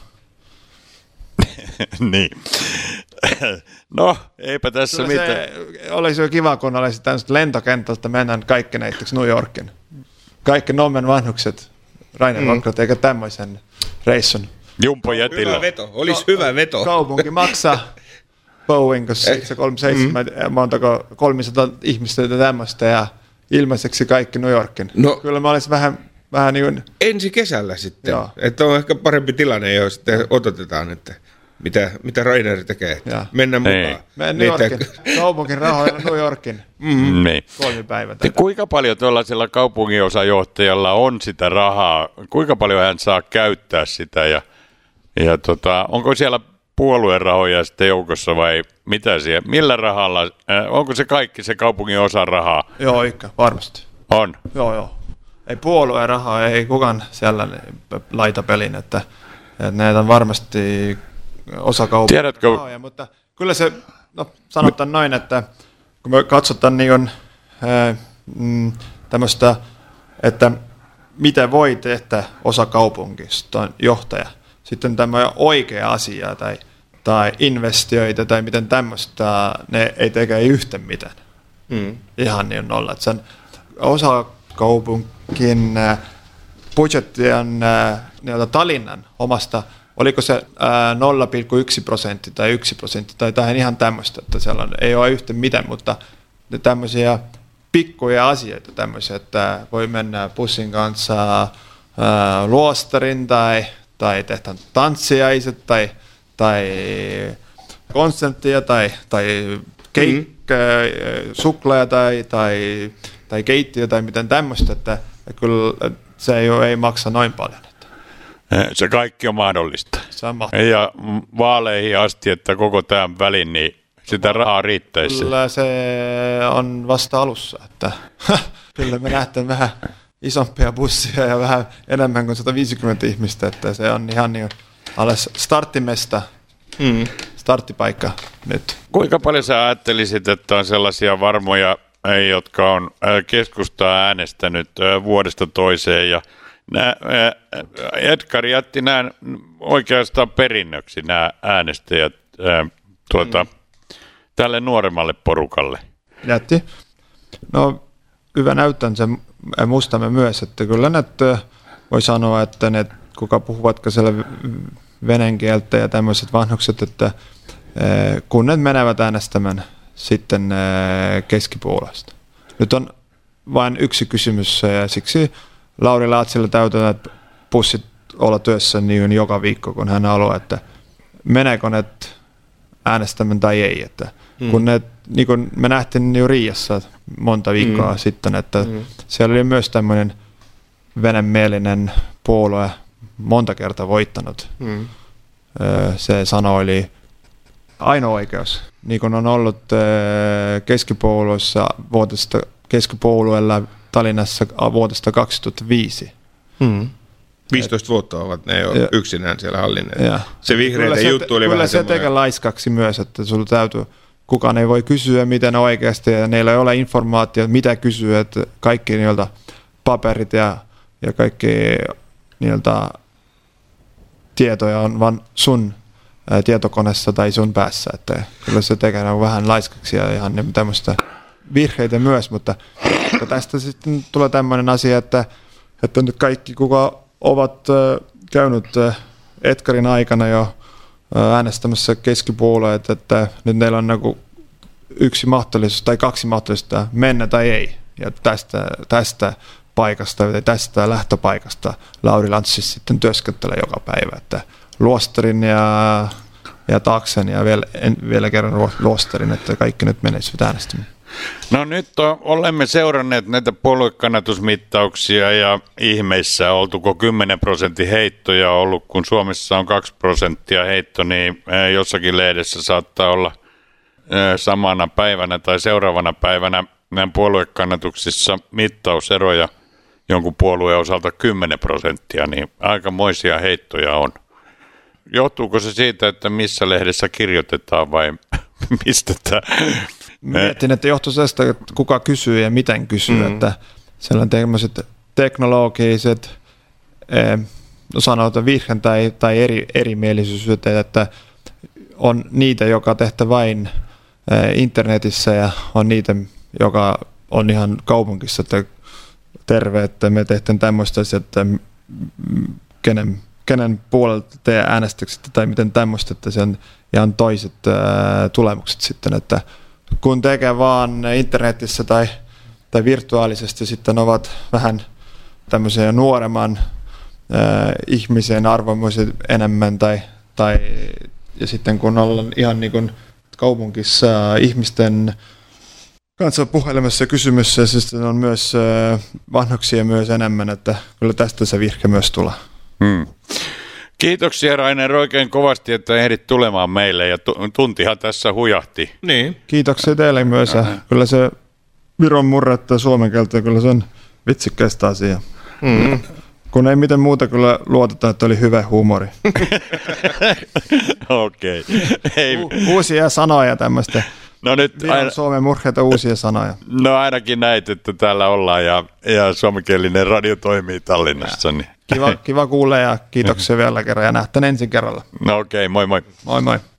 Niin. No, eipä tässä kyllä mitään. Olisi jo kiva, kun olisi tämmöistä lentokentältä mennään kaikki näiteks New Yorkin. Kaikki Nommen vanhukset, Rainer Rockrat, eikä tämmöisen reissun. Jumpo Jätilä. Hyvä veto, olisi hyvä veto. Kaupunki maksaa Boeing, 37, montako 300 ihmistä ja tämmöistä ja ilmaiseksi kaikki New Yorkin. No, kyllä mä olisin vähän niin kuin ensi kesällä sitten, että on ehkä parempi tilanne, jos sitten odotetaan, että mitä Rainer tekee. Mennään mukaan. New Yorkin, kaupunkin rahoilla New Yorkin. Niin. 3 päivää. Kuinka paljon tuollaisella kaupunginosajohtajalla on sitä rahaa? Kuinka paljon hän saa käyttää sitä? Ja onko siellä puolueen rahoja sitten joukossa vai mitä siellä? Millä rahalla? Onko se kaikki se kaupungin osa rahaa? Joo, eikä, varmasti. On? Joo. Ei puolueen rahaa, ei kukaan siellä laita pelin, että näitä on varmasti osa kaupungin rahoja, mutta kyllä se, sanotaan noin, että kun me katsotaan niin tämmöistä, että mitä voi tehdä osa kaupungista johtaja, sitten tämä oikea asia tai investioita tai miten tämmöistä, ne ei teke yhtä mitään. Ihan niin nolla. Että sen osa kaupunkin budjetti on Tallinnan omasta, oliko se 0,1% tai 1% tai tähän ihan tämmöistä, että siellä ei ole yhtä mitään, mutta ne tämmöisiä pikkuja asioita tämmöisiä, että voi mennä bussin kanssa luostarin tai tehdään tanssiaiset tai konserttia tai suklaa tai keittiö tai miten tämmöistä, että kyllä se ei maksa noin paljon. Se kaikki on mahdollista. Sama. Ja vaaleihin asti, että koko tämän välin, niin sitä rahaa riittäisi. Kyllä se on vasta alussa, että kyllä me nähdään vähän isompia bussia ja vähän enemmän kuin 150 ihmistä, että se on ihan niin alles starttimesta, starttipaikka nyt. Kuinka paljon sä ajattelisit, että on sellaisia varmoja, jotka on keskustaa äänestänyt vuodesta toiseen ja Edgar jätti nämä oikeastaan perinnöksi nämä äänestäjät tälle nuoremmalle porukalle. Jätti. No hyvä näyttää se muistamme myös, että kyllä voi sanoa, että ne, kuka puhuvatko siellä venäjän kieltä ja tämmöiset vanhukset, että kun ne menevät äänestämään sitten keskipuolesta. Nyt on vain yksi kysymys ja siksi Lauri Laatsilla täytyy näitä pussit olla työssä niin joka viikko, kun hän haluaa, että meneekö ne äänestämään tai ei. Että kun ne, niin kuin me nähtiin jo Riiassa monta viikkoa sitten, että siellä oli myös tämmöinen venäjänmielinen puolue monta kertaa voittanut. Se sanoili ainoa oikeus. Niin kuin on ollut keskipuolueella Tallinnassa vuodesta 2005. 15 vuotta ovat ne jo yksinään siellä hallinneet. Se vihreiden juttu oli kyllä vähän se tekee laiskaksi myös, että sulla täytyy, kukaan ei voi kysyä miten oikeasti, ja neillä ei ole informaatiota, mitä kysyä, että kaikki niiltä paperit ja kaikki niiltä tietoja on vaan sun tietokoneessa tai sun päässä, että kyllä se tekee vähän laiskaksi ja ihan tämmöistä virheitä myös, mutta tästä sitten tulee tämmöinen asia, että nyt kaikki, kuka ovat käynyt Edgarin aikana jo äänestämässä keskipuolueet, että nyt meillä on yksi mahdollisuus tai kaksi mahdollisuutta mennä tai ei. Ja tästä paikasta tai tästä lähtöpaikasta Lauri Lantsis sitten työskentelee joka päivä, että Luostarin ja Taaksen ja vielä kerran Luostarin, että kaikki nyt menisivät äänestämään. No nyt olemme seuranneet näitä puoluekannatusmittauksia ja ihmeissä oltuko 10% heittoja ollut, kun Suomessa on 2% heitto, niin jossakin lehdessä saattaa olla samana päivänä tai seuraavana päivänä näin puoluekannatuksissa mittauseroja jonkun puolueen osalta 10%, niin aikamoisia heittoja on. Johtuuko se siitä, että missä lehdessä kirjoitetaan vai mistä tämä? Mietin, että johtuu siitä, että kuka kysyy ja miten kysyy, että siellä on tämmöiset teknologiset, sanotaan virhen tai erimielisyydet, että on niitä, joka tehtä vain internetissä ja on niitä, joka on ihan kaupungissa, että terve, että me tehtiin tämmöistä, että kenen puolelta te äänestyksette tai miten tämmöistä, että se on ihan toiset tulemukset sitten, että kun tekee vaan internetissä tai virtuaalisesti, sitten ovat vähän tämmöisiä nuoremman ihmisen arvomuiset enemmän ja sitten kun ollaan ihan niin kuin kaupungissa ihmisten kanssa puhelimessa kysymässä, siis on myös vanhuksia myös enemmän, että kyllä tästä se virke myös tulee. Kiitoksia Rainer oikein kovasti, että ehdit tulemaan meille ja tuntihan tässä hujahti. Niin. Kiitoksia teille myös. Kyllä se Viron murretta suomen kieltä, kyllä se on vitsikkäistä asiaa. Kun ei mitään muuta kyllä luotetaan, että oli hyvä huumori. Okei. Uusia sanoja tämmöistä. No nyt Suomen murheita uusia sanoja. No ainakin näit, että täällä ollaan ja suomenkielinen radio toimii Tallinnassa. Niin. Kiva kuulla ja kiitoksia vielä kerran ja nähtään ensi kerralla. No okei, moi moi. Moi moi.